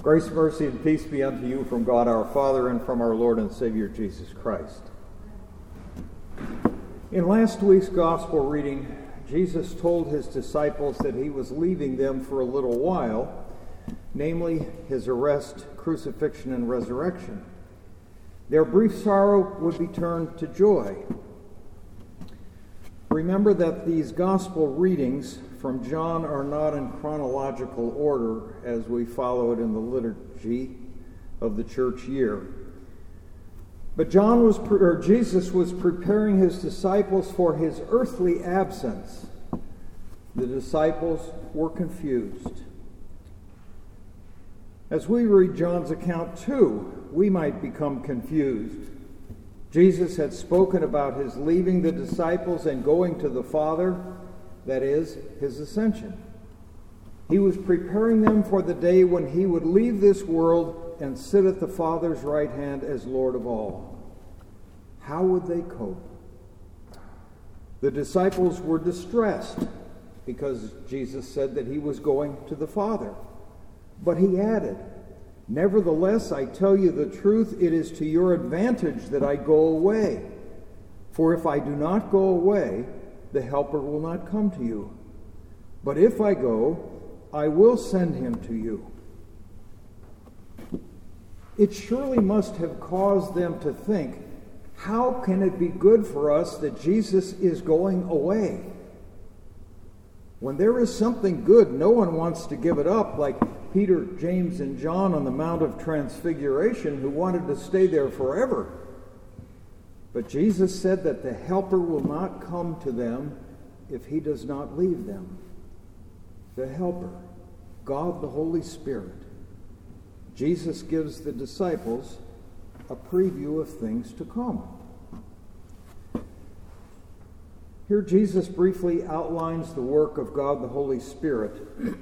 Grace, mercy, and peace be unto you from God our Father and from our Lord and Savior Jesus Christ. In last week's gospel reading, Jesus told his disciples that he was leaving them for a little while, namely his arrest, crucifixion, and resurrection. Their brief sorrow would be turned to joy. Remember that these gospel readings from John are not in chronological order as we follow it in the liturgy of the church year. But Jesus was preparing his disciples for his earthly absence. The disciples were confused. As we read John's account too, we might become confused. Jesus had spoken about his leaving the disciples and going to the Father, that is, his ascension. He was preparing them for the day when he would leave this world and sit at the Father's right hand as Lord of all. How would they cope? The disciples were distressed because Jesus said that he was going to the Father. But he added, "Nevertheless, I tell you the truth, it is to your advantage that I go away. For if I do not go away, the Helper will not come to you. But if I go, I will send him to you." It surely must have caused them to think, how can it be good for us that Jesus is going away? When there is something good, no one wants to give it up, like Peter, James, and John on the Mount of Transfiguration, who wanted to stay there forever. But Jesus said that the Helper will not come to them if he does not leave them. The Helper, God the Holy Spirit. Jesus gives the disciples a preview of things to come. Here Jesus briefly outlines the work of God the Holy Spirit.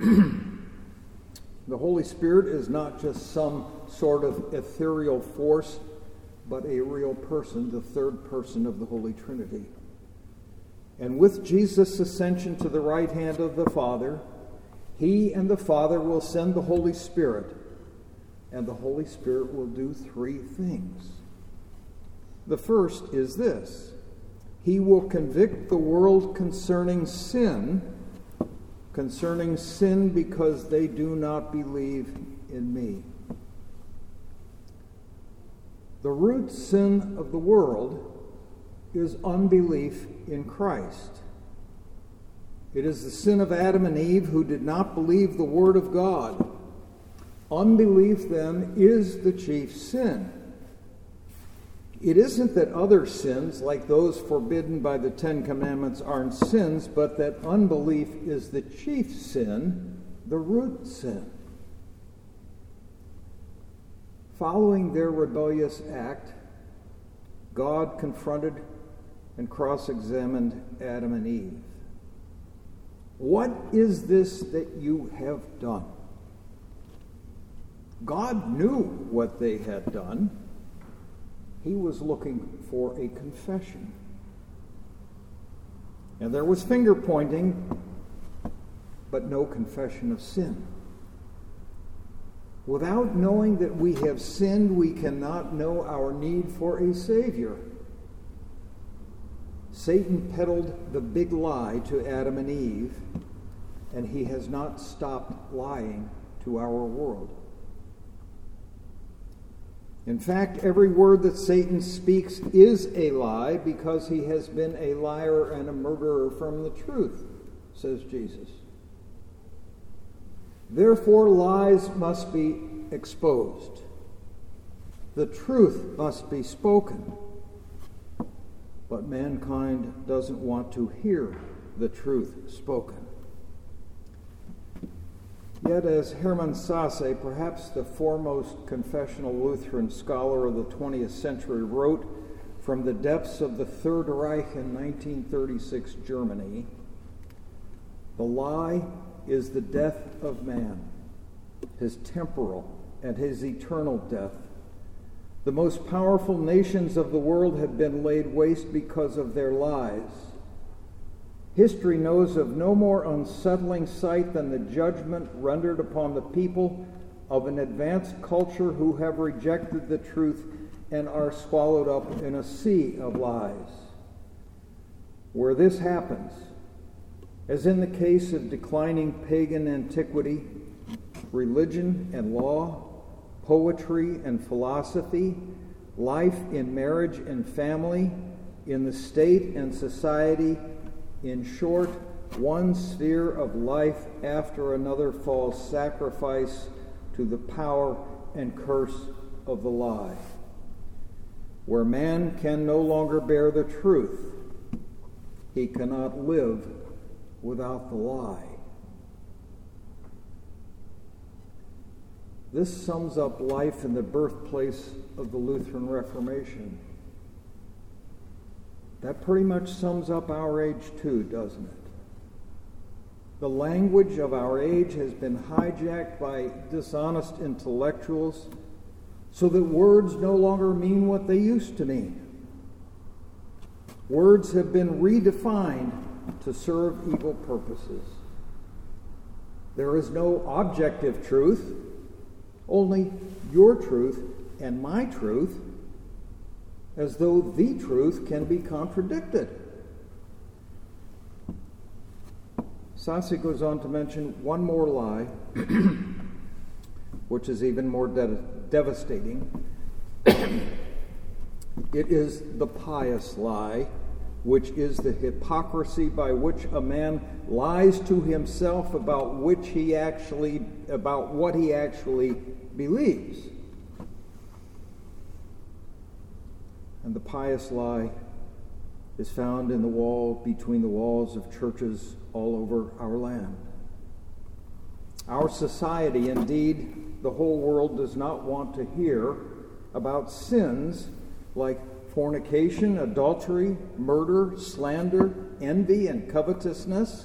The Holy Spirit is not just some sort of ethereal force, but a real person, the third person of the Holy Trinity. And with Jesus' ascension to the right hand of the Father, he and the Father will send the Holy Spirit, and the Holy Spirit will do three things. The first is this: he will convict the world concerning sin because they do not believe in me. The root sin of the world is unbelief in Christ. It is the sin of Adam and Eve who did not believe the Word of God. Unbelief, then, is the chief sin. It isn't that other sins, like those forbidden by the Ten Commandments, aren't sins, but that unbelief is the chief sin, the root sin. Following their rebellious act, God confronted and cross-examined Adam and Eve. "What is this that you have done?" God knew what they had done. He was looking for a confession. And there was finger pointing, but no confession of sin. Without knowing that we have sinned, we cannot know our need for a Savior. Satan peddled the big lie to Adam and Eve, and he has not stopped lying to our world. In fact, every word that Satan speaks is a lie because he has been a liar and a murderer from the truth, says Jesus. Therefore, lies must be exposed. The truth must be spoken. But mankind doesn't want to hear the truth spoken. Yet, as Hermann Sasse, perhaps the foremost confessional Lutheran scholar of the 20th century, wrote from the depths of the Third Reich in 1936 Germany, "The lie is the death of man, his temporal and his eternal death. The most powerful nations of the world have been laid waste because of their lies. History knows of no more unsettling sight than the judgment rendered upon the people of an advanced culture who have rejected the truth and are swallowed up in a sea of lies. Where this happens, as in the case of declining pagan antiquity, religion and law, poetry and philosophy, life in marriage and family, in the state and society, in short, one sphere of life after another falls sacrifice to the power and curse of the lie. Where man can no longer bear the truth, he cannot live without the lie. This sums up life in the birthplace of the Lutheran Reformation. That pretty much sums up our age too, doesn't it? The language of our age has been hijacked by dishonest intellectuals so that words no longer mean what they used to mean. Words have been redefined to serve evil purposes. There is no objective truth, only your truth and my truth, as though the truth can be contradicted. Sassi goes on to mention one more lie, which is even more devastating. It is the pious lie, which is the hypocrisy by which a man lies to himself about what he actually believes. And the pious lie is found in the wall between the walls of churches all over our land. Our society, indeed, the whole world does not want to hear about sins like fornication, adultery, murder, slander, envy, and covetousness.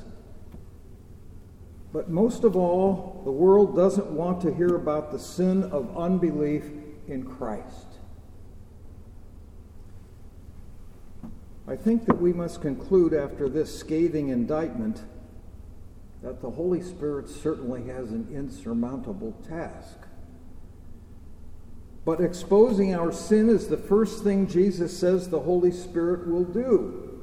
But most of all, the world doesn't want to hear about the sin of unbelief in Christ. I think that we must conclude after this scathing indictment that the Holy Spirit certainly has an insurmountable task. But exposing our sin is the first thing Jesus says the Holy Spirit will do.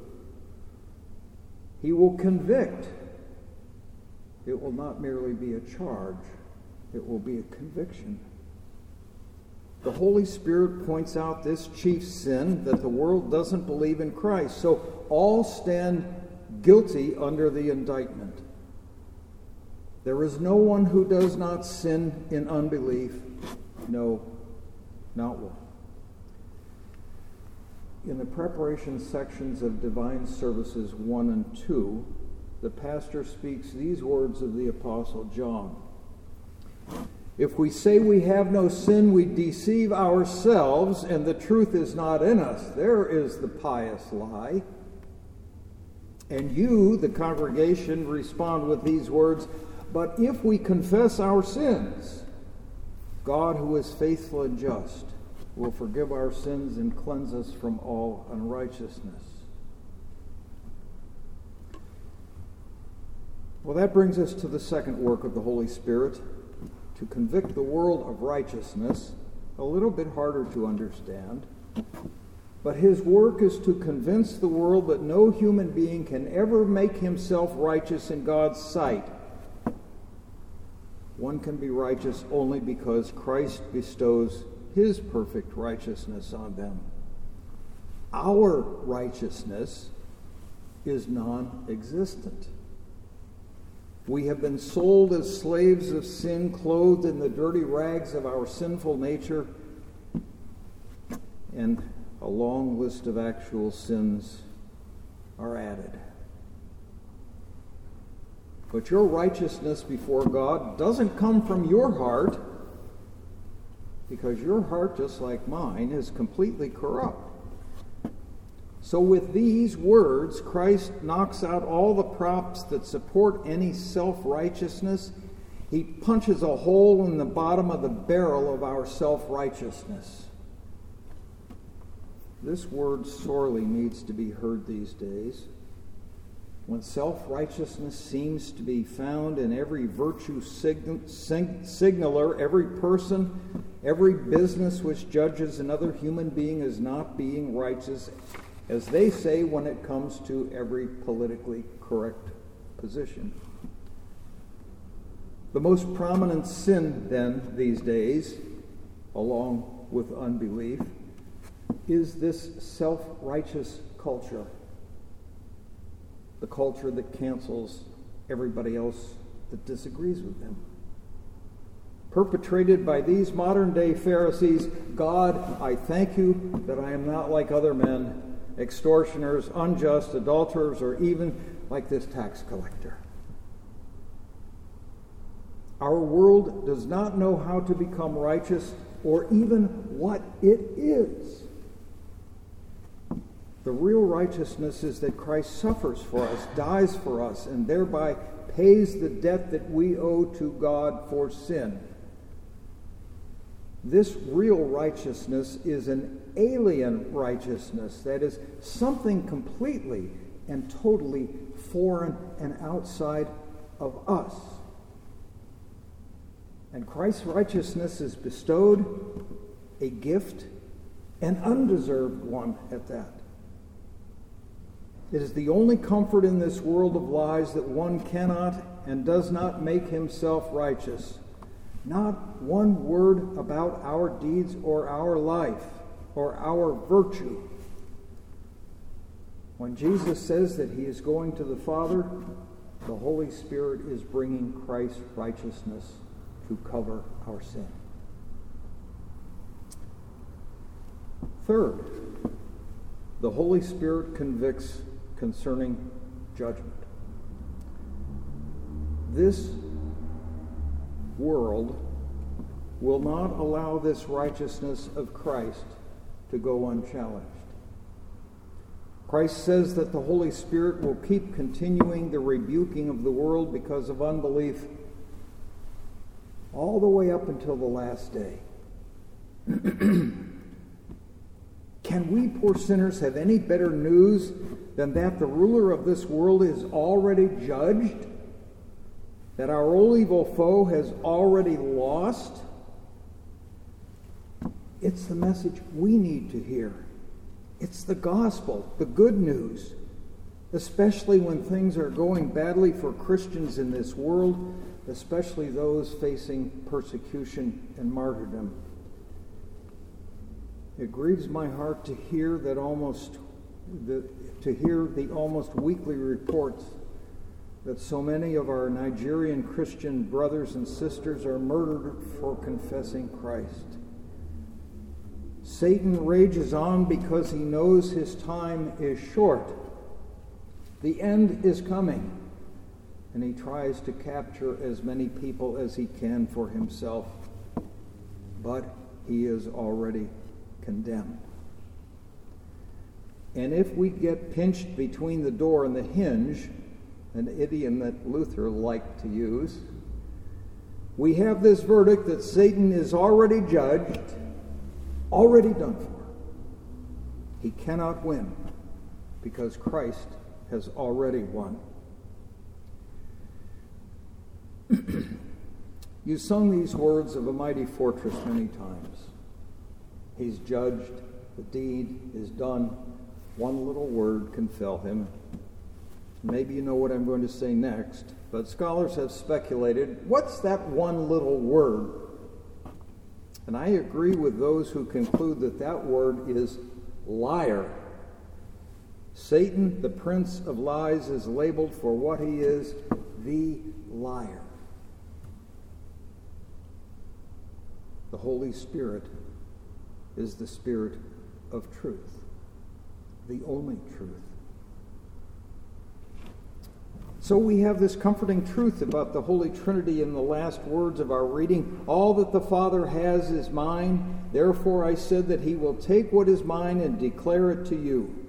He will convict. It will not merely be a charge, it will be a conviction. The Holy Spirit points out this chief sin, that the world doesn't believe in Christ. So all stand guilty under the indictment. There is no one who does not sin in unbelief. No, not one. In the preparation sections of Divine Services 1 and 2, the pastor speaks these words of the Apostle John. If we say we have no sin, we deceive ourselves, and the truth is not in us. There is the pious lie. And you, the congregation, respond with these words, but if we confess our sins, God, who is faithful and just, will forgive our sins and cleanse us from all unrighteousness. Well, that brings us to the second work of the Holy Spirit, to convict the world of righteousness, a little bit harder to understand. But his work is to convince the world that no human being can ever make himself righteous in God's sight. One can be righteous only because Christ bestows his perfect righteousness on them. Our righteousness is non-existent. We have been sold as slaves of sin, clothed in the dirty rags of our sinful nature, and a long list of actual sins are added. But your righteousness before God doesn't come from your heart, because your heart, just like mine, is completely corrupt. So with these words, Christ knocks out all the props that support any self-righteousness. He punches a hole in the bottom of the barrel of our self-righteousness. This word sorely needs to be heard these days. when self-righteousness seems to be found in every virtue signaler, every person, every business which judges another human being as not being righteous, as they say when it comes to every politically correct position. The most prominent sin, then, these days, along with unbelief, is this self-righteous culture. The culture that cancels everybody else that disagrees with them. Perpetrated by these modern-day Pharisees, God, I thank you that I am not like other men, extortioners, unjust, adulterers, or even like this tax collector. Our world does not know how to become righteous or even what it is. The real righteousness is that Christ suffers for us, dies for us, and thereby pays the debt that we owe to God for sin. This real righteousness is an alien righteousness, that is, something completely and totally foreign and outside of us. And Christ's righteousness is bestowed, a gift, an undeserved one at that. It is the only comfort in this world of lies that one cannot and does not make himself righteous. Not one word about our deeds or our life or our virtue. When Jesus says that he is going to the Father, the Holy Spirit is bringing Christ's righteousness to cover our sin. Third, the Holy Spirit convicts concerning judgment. This world will not allow this righteousness of Christ to go unchallenged. Christ says that the Holy Spirit will keep continuing the rebuking of the world because of unbelief all the way up until the last day. Can we poor sinners have any better news than that the ruler of this world is already judged? That our old evil foe has already lost? It's the message we need to hear. It's the gospel, the good news, especially when things are going badly for Christians in this world, especially those facing persecution and martyrdom. It grieves my heart to hear the almost weekly reports that so many of our Nigerian Christian brothers and sisters are murdered for confessing Christ. Satan rages on because he knows his time is short. The end is coming, and he tries to capture as many people as he can for himself. But he is already condemned. And if we get pinched between the door and the hinge, an idiom that Luther liked to use, we have this verdict that Satan is already judged, already done for. He cannot win because Christ has already won. You sung these words of A Mighty Fortress many times. He's judged, the deed is done, one little word can fell him. Maybe you know what I'm going to say next, but scholars have speculated, what's that one little word? And I agree with those who conclude that that word is liar. Satan, the prince of lies, is labeled for what he is, the liar. The Holy Spirit is the Spirit of truth, the only truth. So we have this comforting truth about the Holy Trinity in the last words of our reading. All that the Father has is mine. Therefore I said that he will take what is mine and declare it to you.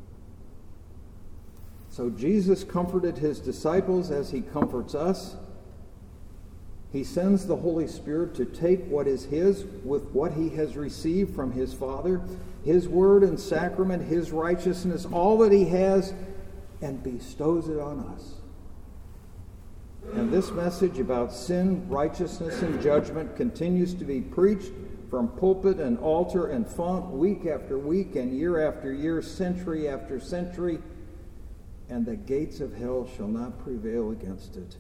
So Jesus comforted his disciples as he comforts us. He sends the Holy Spirit to take what is his with what he has received from his Father, his word and sacrament, his righteousness, all that he has, and bestows it on us. And this message about sin, righteousness, and judgment continues to be preached from pulpit and altar and font week after week and year after year, century after century, and the gates of hell shall not prevail against it.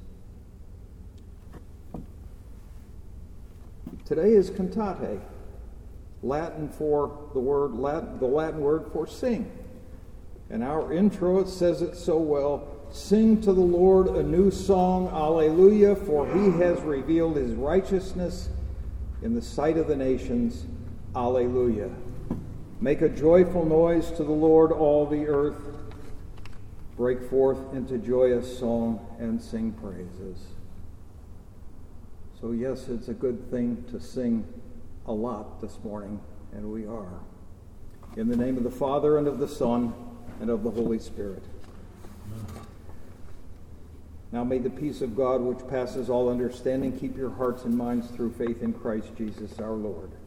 Today is cantate, Latin for the Latin word for sing. In our intro, it says it so well: sing to the Lord a new song, Alleluia, for he has revealed his righteousness in the sight of the nations, Alleluia. Make a joyful noise to the Lord, all the earth. Break forth into joyous song and sing praises. So yes, it's a good thing to sing a lot this morning, and we are. In the name of the Father, and of the Son, and of the Holy Spirit. Now may the peace of God, which passes all understanding, keep your hearts and minds through faith in Christ Jesus our Lord.